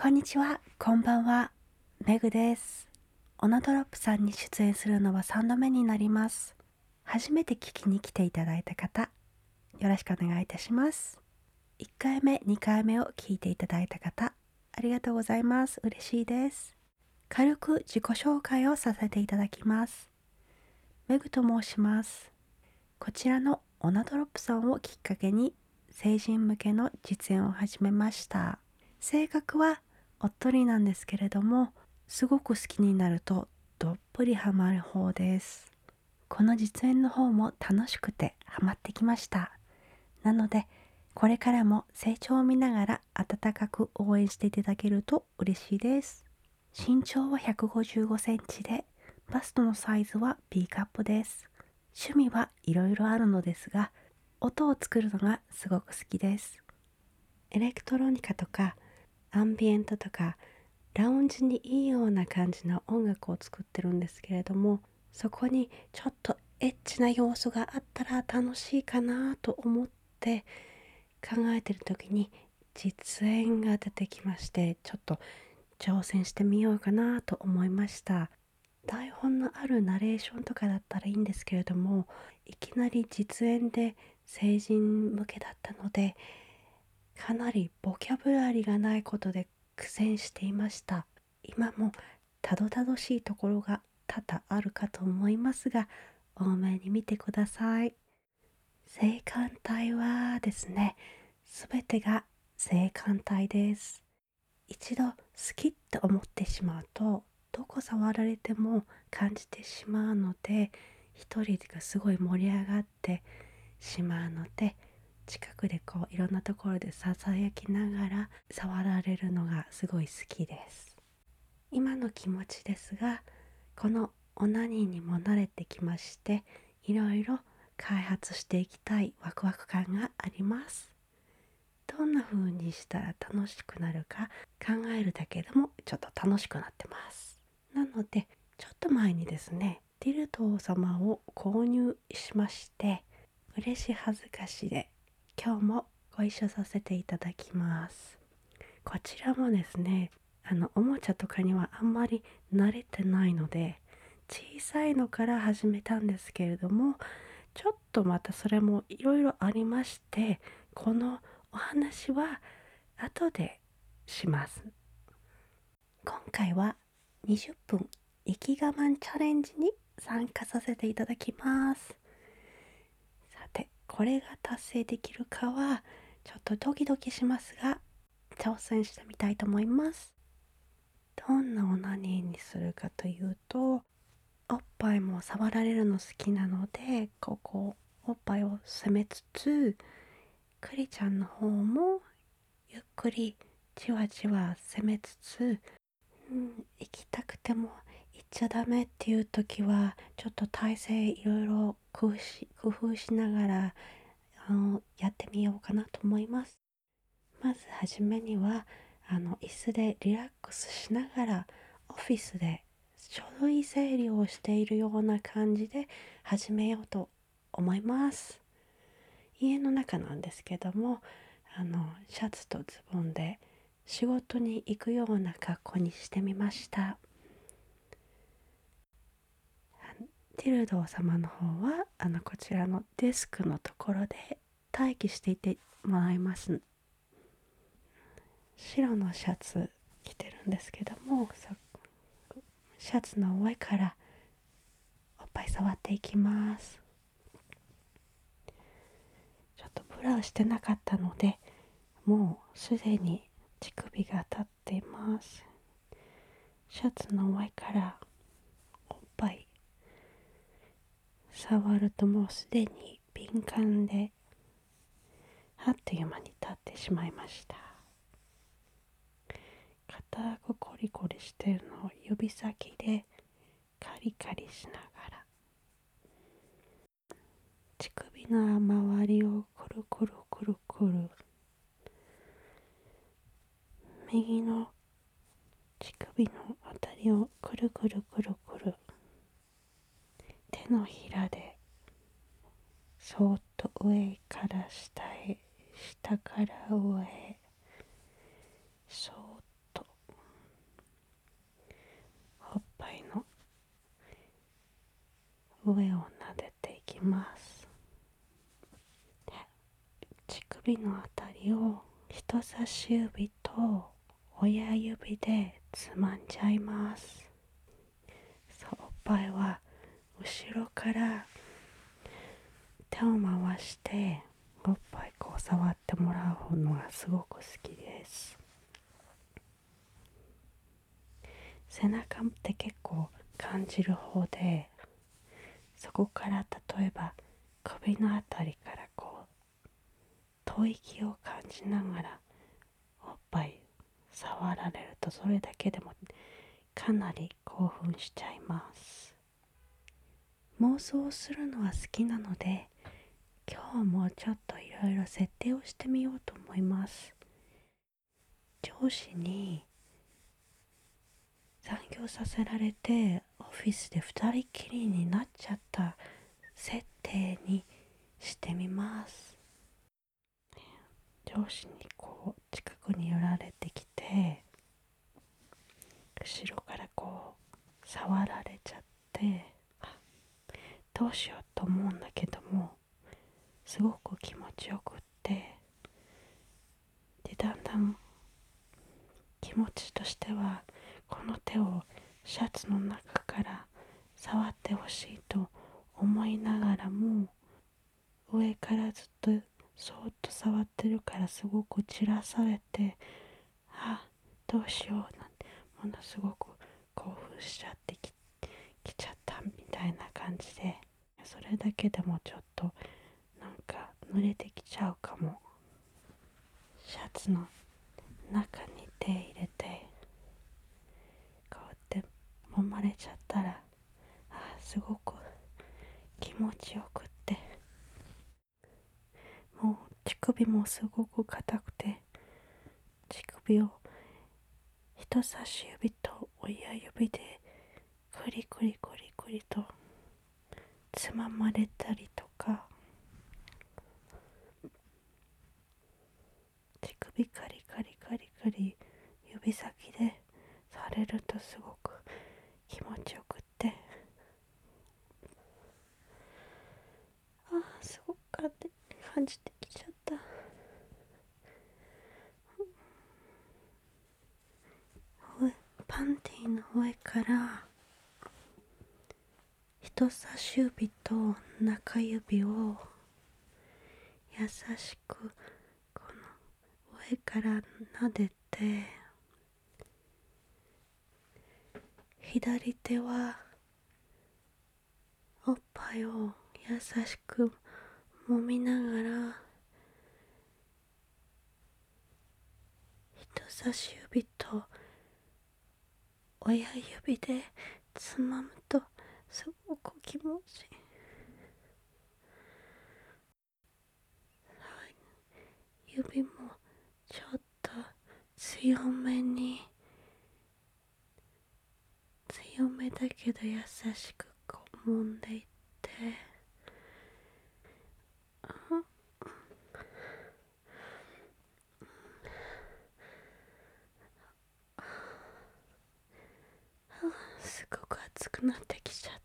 こんにちは、こんばんは、メグです。オナドロップさんに出演するのは3度目になります。初めて聞きに来ていただいた方、よろしくお願いいたします。1回目、2回目を聞いていただいた方、ありがとうございます。嬉しいです。軽く自己紹介をさせていただきます。メグと申します。こちらのオナドロップさんをきっかけに、成人向けの実演を始めました。性格はおっとりなんですけれども、すごく好きになるとどっぷりハマる方です。この実演の方も楽しくてハマってきました。なので、これからも成長を見ながら温かく応援していただけると嬉しいです。身長は155センチで、バストのサイズは B カップです。趣味はいろいろあるのですが、音を作るのがすごく好きです。エレクトロニカとかアンビエントとかラウンジにいいような感じの音楽を作ってるんですけれども、そこにちょっとエッチな要素があったら楽しいかなと思って考えてる時に実演が出てきまして、ちょっと挑戦してみようかなと思いました。台本のあるナレーションとかだったらいいんですけれども、いきなり実演で成人向けだったので、かなりボキャブラリーがないことで苦戦していました。今もたどたどしいところが多々あるかと思いますが、多めに見てください。性感帯はですね、すべてが性感帯です。一度好きって思ってしまうと、どこ触られても感じてしまうので、一人がすごい盛り上がってしまうので、近くでこういろんなところでささやきながら触られるのがすごい好きです。今の気持ちですが、このオナニーにも慣れてきまして、いろいろ開発していきたいワクワク感があります。どんな風にしたら楽しくなるか考えるだけでもちょっと楽しくなってます。なので、ちょっと前にですね、ティルト様を購入しまして、嬉しい恥ずかしで今日もご一緒させていただきます。こちらもですね、おもちゃとかにはあんまり慣れてないので、小さいのから始めたんですけれども、ちょっとまたそれもいろいろありまして、このお話は後でします。今回は20分息我慢チャレンジに参加させていただきます。さて、これが達成できるかはちょっとドキドキしますが、挑戦してみたいと思います。どんなオナニーにするかというと、おっぱいも触られるの好きなので、ここおっぱいを攻めつつ、クリちゃんの方もゆっくりじわじわ攻めつつ、行きたくても行っちゃダメっていう時はちょっと体勢いろいろ工夫しながらやってみようかなと思います。まずはじめには椅子でリラックスしながら、オフィスで書類整理をしているような感じで始めようと思います。家の中なんですけども、シャツとズボンで仕事に行くような格好にしてみました。ティルドー様の方はこちらのデスクのところで待機していてもらいます。白のシャツ着てるんですけども、シャツの上からおっぱい触っていきます。ちょっとブラしてなかったので、もうすでに乳首が立っています。シャツの上からおっぱい触ると、もうすでに敏感であっという間に立ってしまいました。硬くコリコリしてるのを指先でカリカリしながら、乳首の周りをくるくるくるくる、右の乳首のあたりをくるくるくるくる、手のひらでそーっと上から下へ、下から上へ、そーっと上を撫でていきます。で、乳首のあたりを人差し指と親指でつまんじゃいます。そう、おっぱいは後ろから手を回しておっぱいこう触ってもらうのがすごく好きです。背中って結構感じる方で、そこから例えば首のあたりからこう吐息を感じながらおっぱい触られると、それだけでもかなり興奮しちゃいます。妄想するのは好きなので、今日もちょっといろいろ設定をしてみようと思います。上司に残業させられてオフィスで2人きりになっちゃった設定にしてみます。上司にこう近くに寄られてきて、後ろからこう触られちゃって、どうしようと思うんだけども、すごく気持ちよくって、でだんだん気持ちとしてはこの手をシャツの中から触ってほしいと思いながらも、上からずっとそーっと触ってるからすごく散らされて、どうしようなんてものすごく興奮しちゃってきちゃったみたいな感じで、それだけでもちょっとなんか濡れてきちゃうかも。シャツの中に手入れてこうやって揉まれちゃったら、すごく気持ちよくって、もう乳首もすごく硬くて、乳首を人差し指と親指でクリクリクリクリとつままれたりとか、乳首カリカリカリカリ指先でされるとすごく気持ちよくって、すごくって感じてきちゃった。パンティの上から人差し指と中指を優しくこの上から撫でて、左手はおっぱいを優しく揉みながら、人差し指と親指でつまむとすごく気持ちいい。指もちょっと強めだけど優しくこう揉んでいって、すごく熱くなってきちゃった。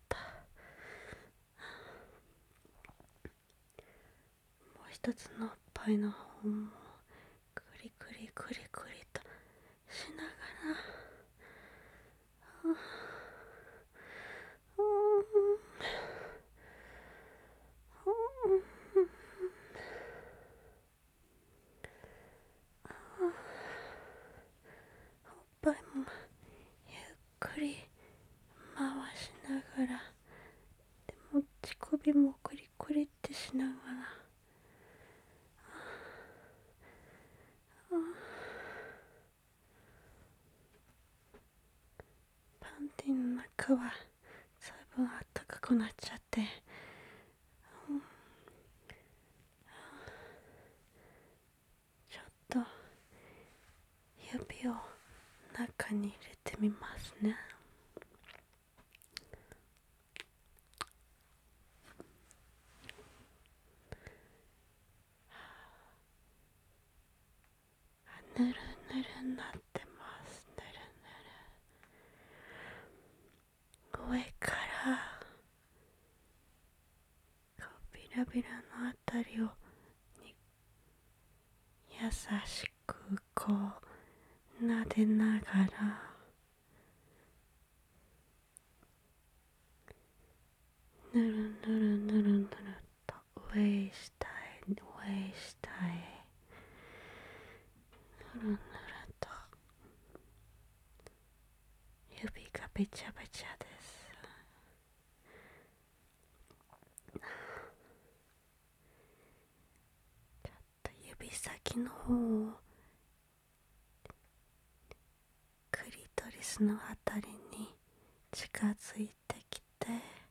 もう一つのおっぱいの方もクリクリクリクリとしながら、おっぱいもゆっくり回しながら、でも乳首もクリクリってしながら、パンティの中は随分あったかくなっちゃって、ちょっと指を中に入れてみますね。ぬるぬるになってます。ぬるぬる。上から撫でながらぬるぬるぬるぬると上下へ上下へぬるぬると指がべちゃべちゃです。ちょっと指先の方をクリトリスのあたりに近づいてきて、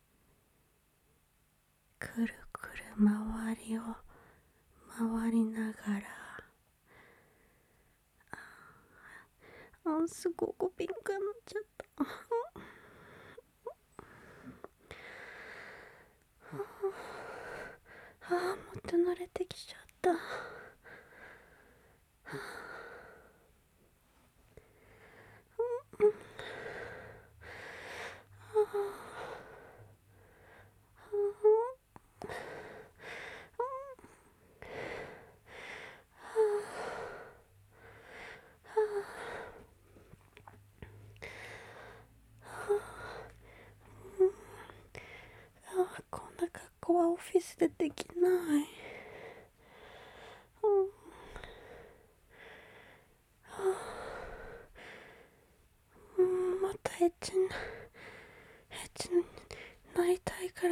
くるくる周りを回りながら、すごく敏感になっちゃった。もっと慣れてきちゃった。こんな格好はオフィスでできない。またエッチになりたいから。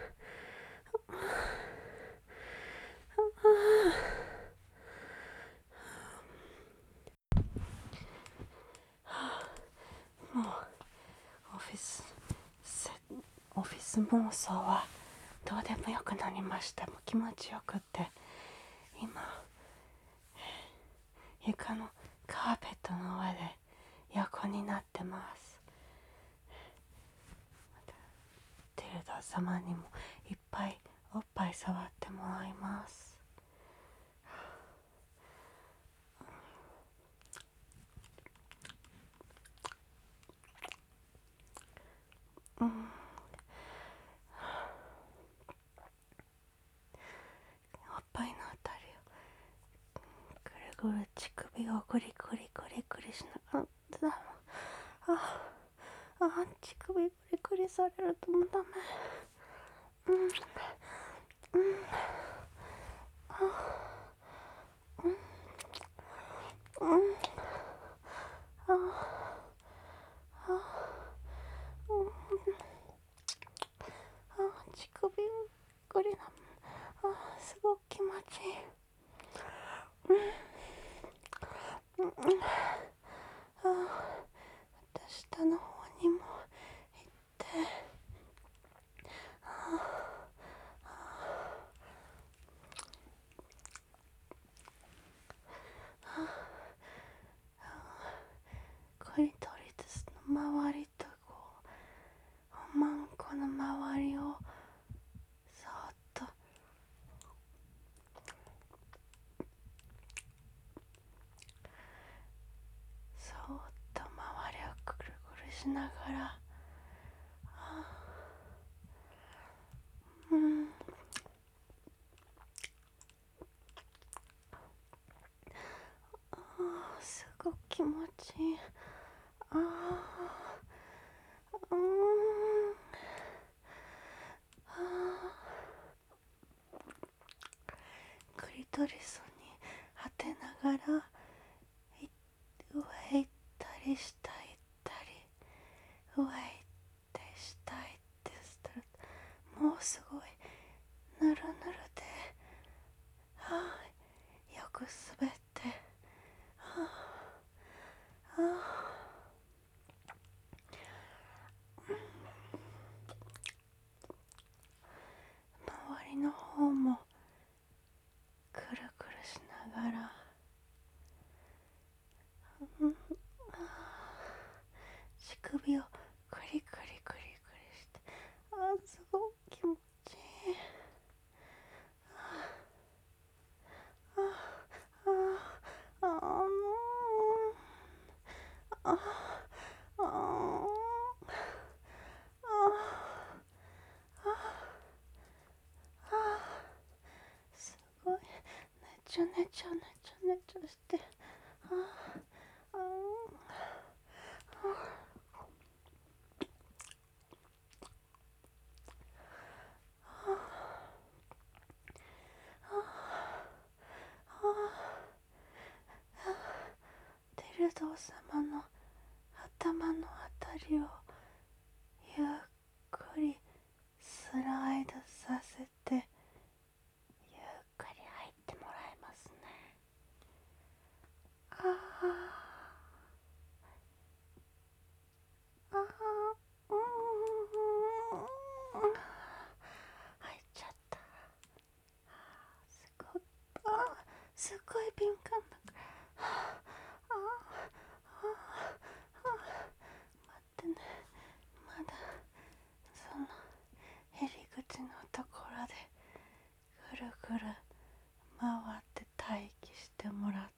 もうオフィス妄想はどうでもよくなりました。もう気持ちよくって、今床のカーペットの上で横になってます。テルダ様にもいっぱいおっぱい触ってもらいます。おっぱいのあたりをぐるぐる乳首をグリグリグリグリしながら、乳首グリグリされるともうダメ。乳首グリな、すごく気持ちいい。下の方にも行って、クリトリスの周りとおまんこの周りをそーっと周りをぐるぐるしながら、すごく気持ちいい。クリトリスに当てながら上行ったり下行ったり、上行って下行ってしたら、もうすごいぬるぬるで、よく滑って、周りの方もくるくるしながら、乳首をクリクリクリクリして、すごく気持ちいい。すごいねちょねちょねちょねちょして、 様の頭のあたりをゆっくりスライドさせて、ゆっくり入ってもらいますね。ああ、入っちゃった。すごい、すごい敏感だから。待ってね、まだその入り口のところでぐるぐる回って待機してもらって、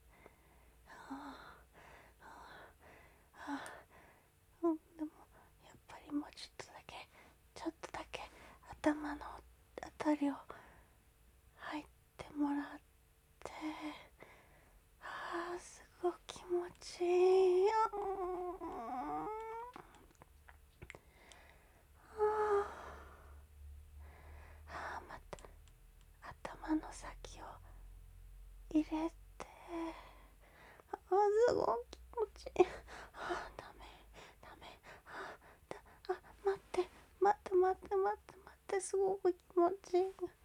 でもやっぱりもうちょっとだけ頭のあたりを入ってもらって、すごく気持ちいい。また頭の先を入れて、すごく気持ちいい。ダメ。待って、すごく気持ちいい。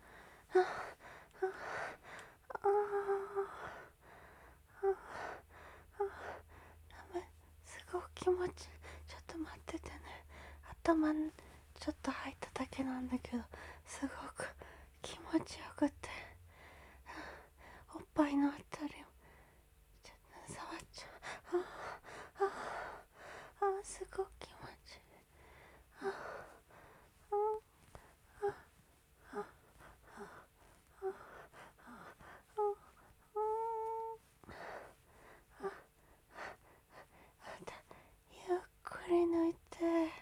ダメ、すごく気持ちいい。ちょっと待っててね。頭にちょっと入っただけなんだけど、すごく気持ちよくて、おっぱいのあたりをちょっと触っちゃう。すごく気持ちいい。ゆっくり抜いて、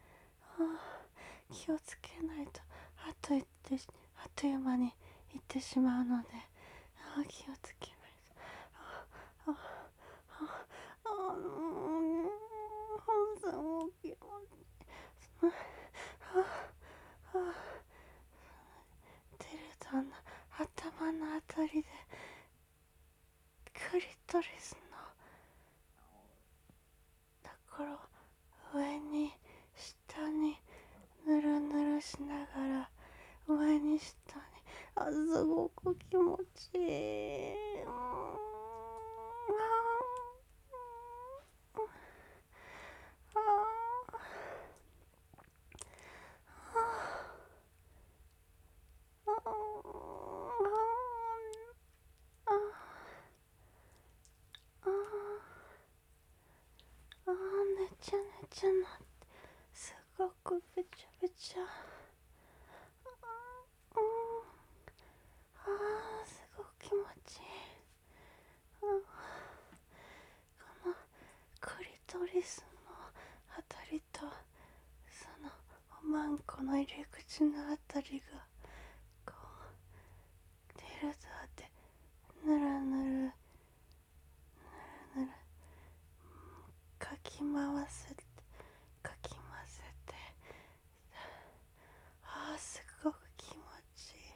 気をつけないとあっという間に行ってしまうので、気をつけないと。すごく気持ちいい。テルトの頭のあたりでクリトリスのところ、上に下にぬるぬるしながら、上に下に、すごく気持ちいい。ねちゃなって、すごくべちゃべちゃ。すごく気持ちいい。このクリトリスのあたりと、そのおまんこの入り口のあたりがこうテルトでぬるぬるかき回せて、すごく気持ちいい。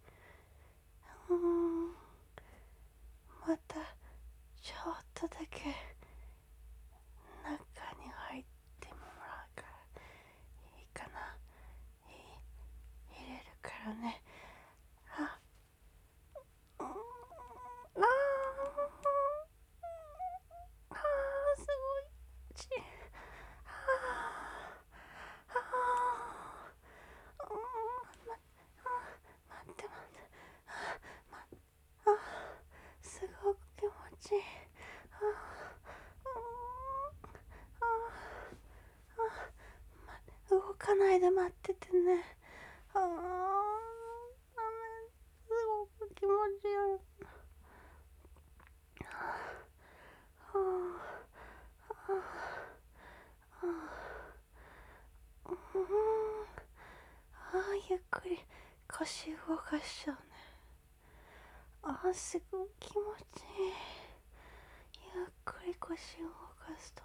またちょっとだけ中に入ってもらうからいいかな。入れるからね。すごい気持ちいい。待って、すごく気持ちいい。動かないで待っててね。ダメ、すごく気持ちよい。ゆっくり腰動かしちゃうね。すごい気持ちいい。ゆっくり腰を動かすと、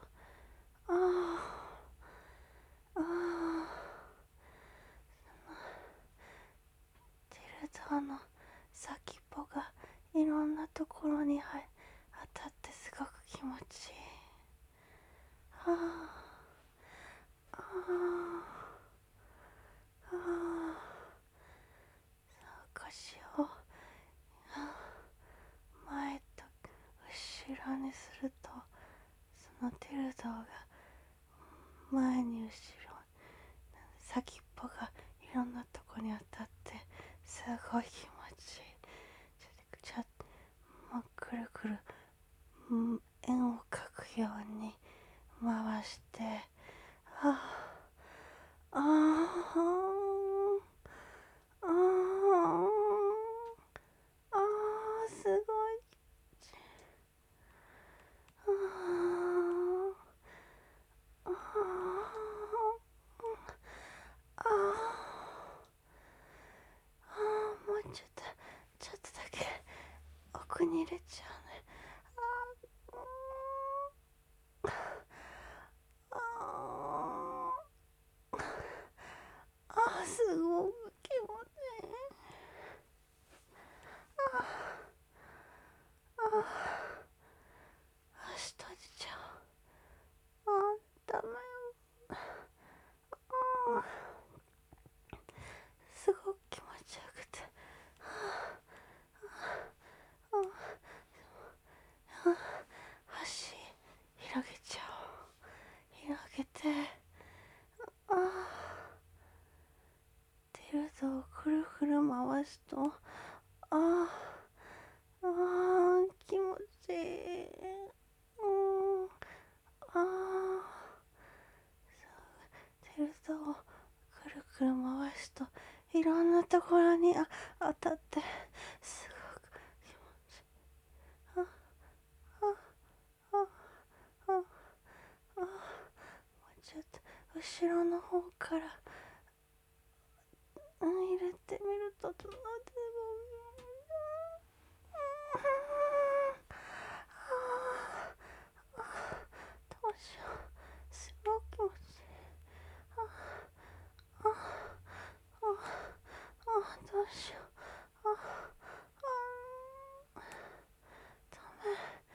テルトアの先っぽがいろんなところに当たって、すごく気気持ちいい。ああああ腰を前と後ろにすると、そのティルドが前に後ろ先っぽがいろんなとこに当たってすごい気持ちいい。ちょっとくるくる円を描くように回して、ああああああすごい。ああああもうちょっとだけ奥に入れちゃうね。すごく気持ちいい。足閉じちゃう。ダメよ。すごく気持ちよくて、足広げちゃおう。広げて、ティルドをくるくる回すと、気持ちいい。ティルドをくるくる回すといろんなところに当たってすごく気持ちいい。もうちょっと後ろの方から入れてみると、どうしよう、すごく気持ちいい。どうしよう。ダメ。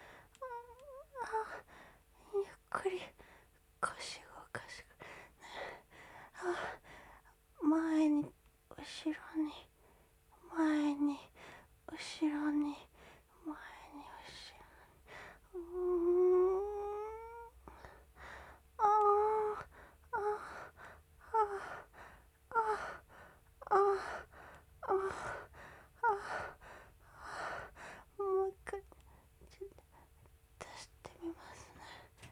ゆっくり腰動かしてくれ。前に後ろに前に後ろに前に後ろに。もう一回ちょっと出してみますね。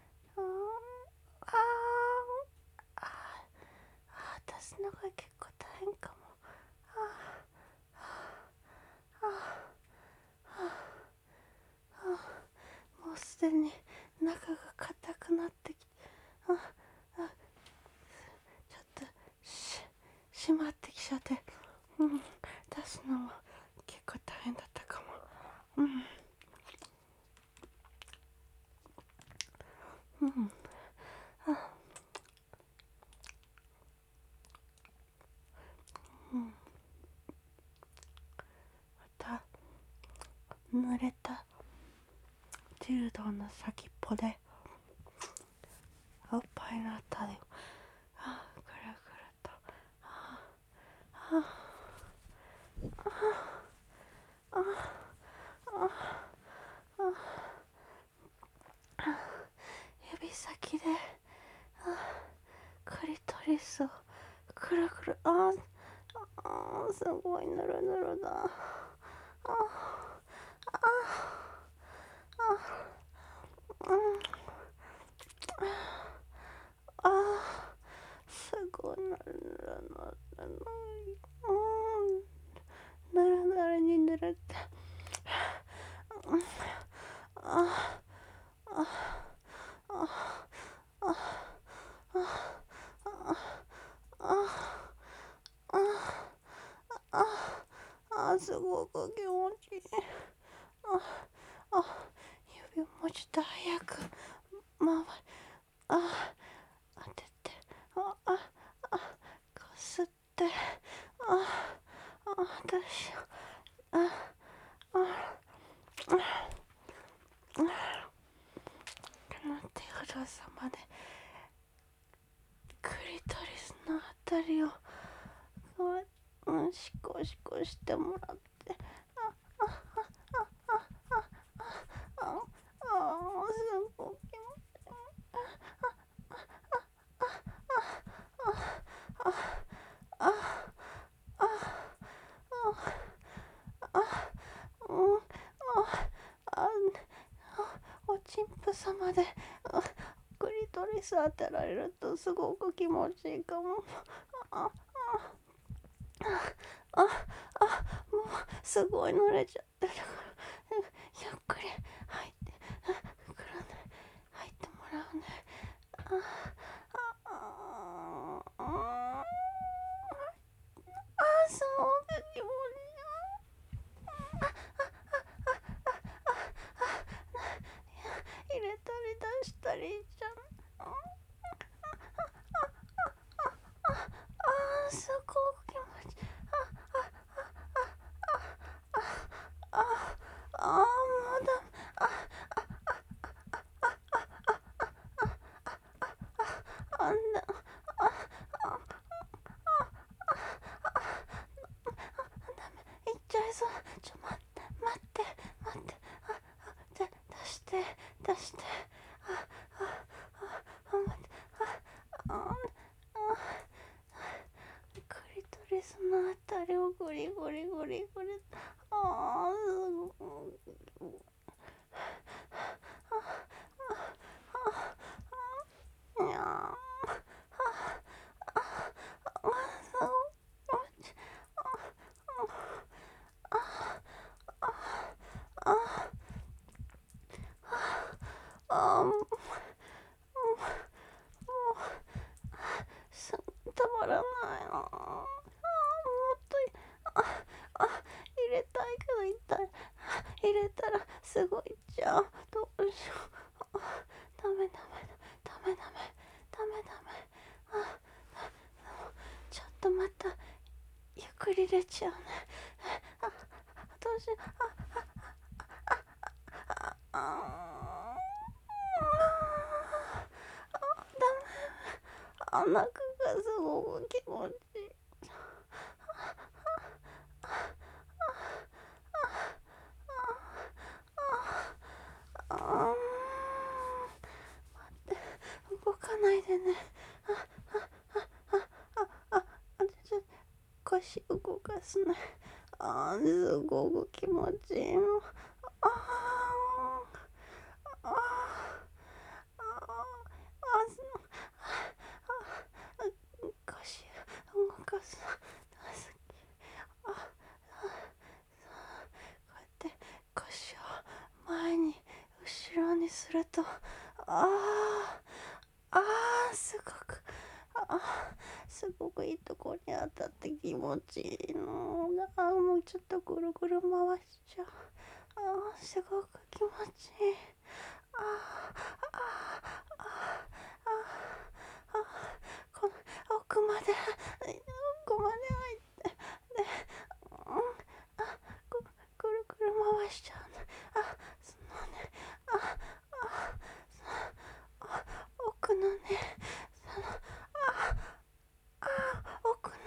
出すのが結構大変かも。もうすでに中が硬くなってきて、ちょっと締まってきちゃって、出すのも結構大変だったかも。また濡れたティルドの先っぽでおっぱいのあたりをくるくると指先でクリトリスをくるくる、すごいぬるぬるだ。すごいぬるぬるぬるぬるぬるにぬるって、すごく気持ちいい。指もうちょっと早く当てて、こすって、どうしよう。 さまでクリトリスのあたりをシコシコしてもらって、すごい気持ちいおちんぷ様でクリトリス当てられるとすごく気持ちいいかも。もうすごい慣れちゃってるから、ゆっくり入って入ってもらうね。すごく気持ちいい。入れたり出したりじゃん。すごく気持ちいい。もうダメ。あんな行っちゃいそう。待って出して待ってクリトリスのあたりをゴリゴリすごい。いやたまらないな。もっと入れたいけど痛い。入れたらすごいじゃん。どうしよう。ダメ。ちょっとまたゆっくり入れちゃうね。どうしよう。中がすごく気持ちいい。待って、動かないでね。腰動かすね。すごく気持ちいいの。腰動かす。こうやって腰を前に後ろにするとすごくいいとこに当たって気持ちいいの。もうちょっとぐるぐる回しちゃう。すごく気持ちいい。この奥まで入ってで、ぐるぐる回しちゃうね。そのね奥のね奥の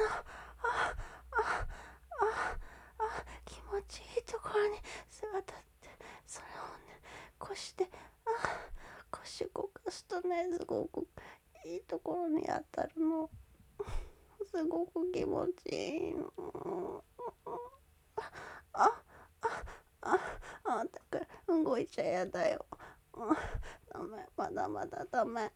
気持ちいいところに背が立って、それをね腰で腰動かすとね、すごくいいところに当たるの。すごく気持ちいいの。だから動いちゃやだよ。ダメ、まだダメ。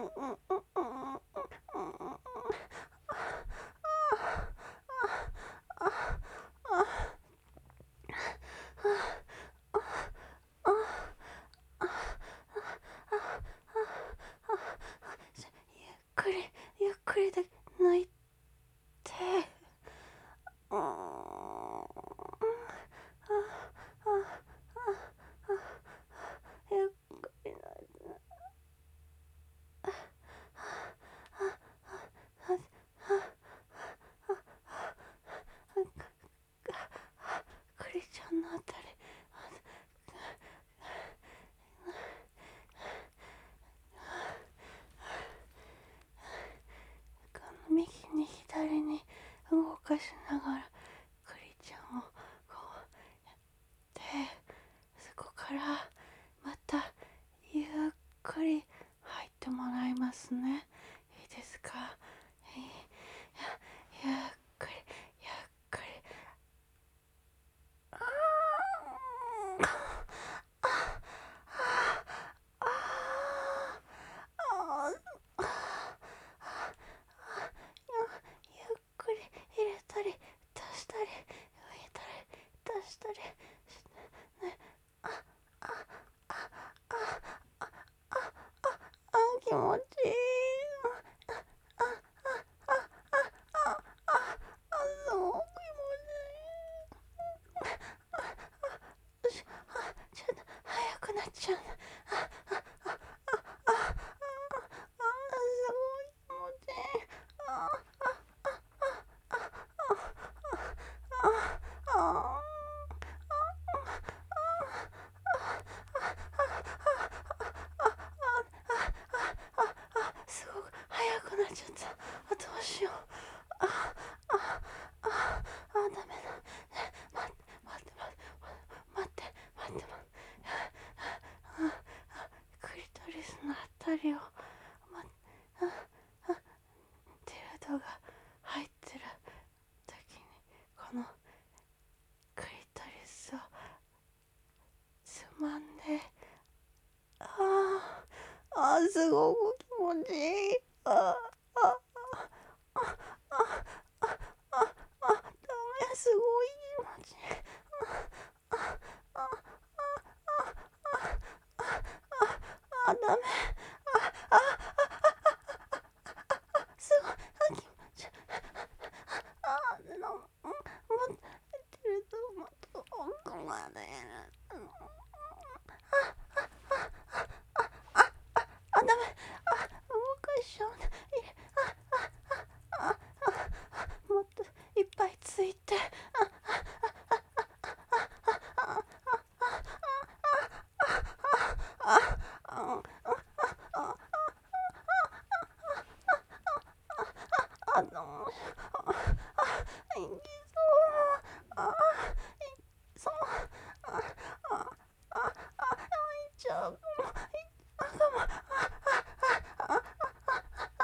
ゆっくりで抜いて。ゆっくり抜いて。 ってもらいますね。いいですか。ゆっくりゆっくり。ゆっくり入れたり出したり入れたり出したりしてね。気持ちいい。すごく気持ちいい。ちょっと早くなっちゃうね。すごい気持ちいい。すごく早くなっちゃった。どうしよう。ダメだ。待って待って待って待って。クリトリスのあたりをディルドが入ってる時にこのクリトリスをつまんですごく気持ちいい。ダメ、すごい気持ちいい。ダメ。すごい気持ちいい。持ってるともっと奥まで。ダメ。動かしちゃうね。もっといっぱいついて。どうしよう。いきそう。いっちゃう。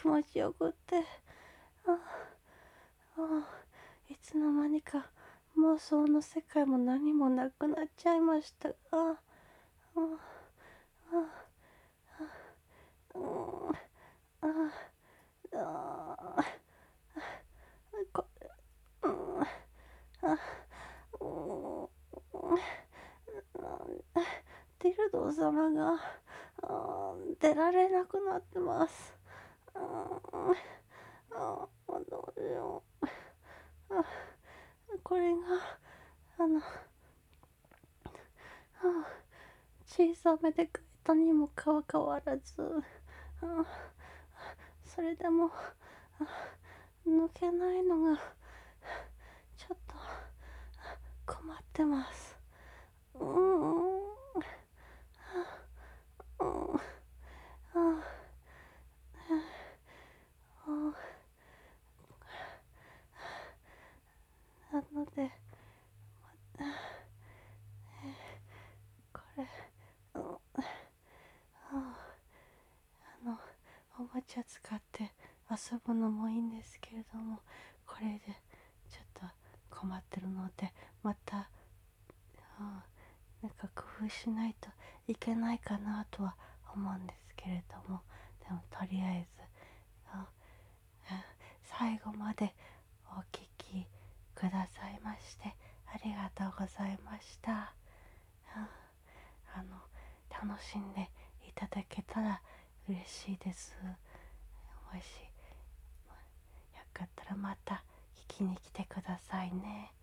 気持ちよくって、いつの間にか妄想の世界も何もなくなっちゃいましたが、こディルドー様が出られなくなってます。どうしよう。これが小さめで書いたにもかかわらず、それでも抜けないのがちょっと困ってます。なのでこれおもちゃ使って遊ぶのもいいんですけれども、これでちょっと困ってるので、また、なんか工夫しないといけないかなとは思うんですけれども、でもとりあえず最後までお聞きくださいましてありがとうございました。楽しんでいただけたら嬉しいです。もしよかったらまた聞きに来てくださいね。